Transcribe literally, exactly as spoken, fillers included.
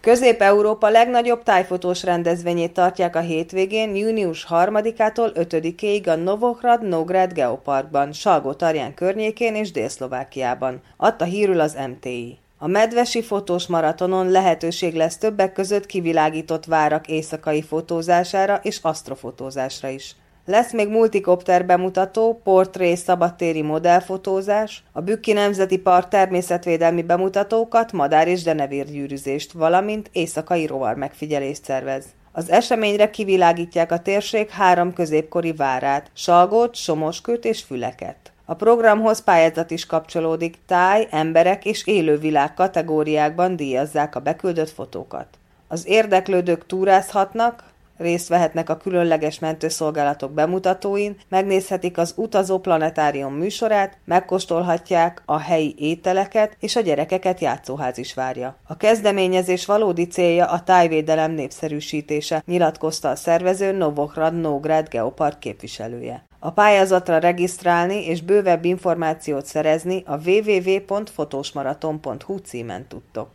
Közép-Európa legnagyobb tájfotós rendezvényét tartják a hétvégén, június harmadikától ötödikéig a Novohrad-Nógrád Geoparkban, Salgótarján környékén és Dél-Szlovákiában, adta hírül az em té i. A medvesi fotós maratonon lehetőség lesz többek között kivilágított várak éjszakai fotózására és asztrofotózásra is. Lesz még multikopter bemutató, portré szabadtéri modellfotózás, a Bükki Nemzeti Park természetvédelmi bemutatókat, madár- és denevérgyűrűzést, valamint éjszakai rovar megfigyelést szervez. Az eseményre kivilágítják a térség három középkori várát, Salgót, Somoskőt és Füleket. A programhoz pályázat is kapcsolódik, táj, emberek és élővilág kategóriákban díjazzák a beküldött fotókat. Az érdeklődők túrázhatnak, részt vehetnek a különleges mentőszolgálatok bemutatóin, megnézhetik az Utazó Planetárium műsorát, megkóstolhatják a helyi ételeket, és a gyerekeket játszóház is várja. A kezdeményezés valódi célja a tájvédelem népszerűsítése, nyilatkozta a szervező Novohrad-Nógrád Geopark képviselője. A pályázatra regisztrálni és bővebb információt szerezni a double-u double-u double-u pont fotósmaraton pont hu címen tudtok.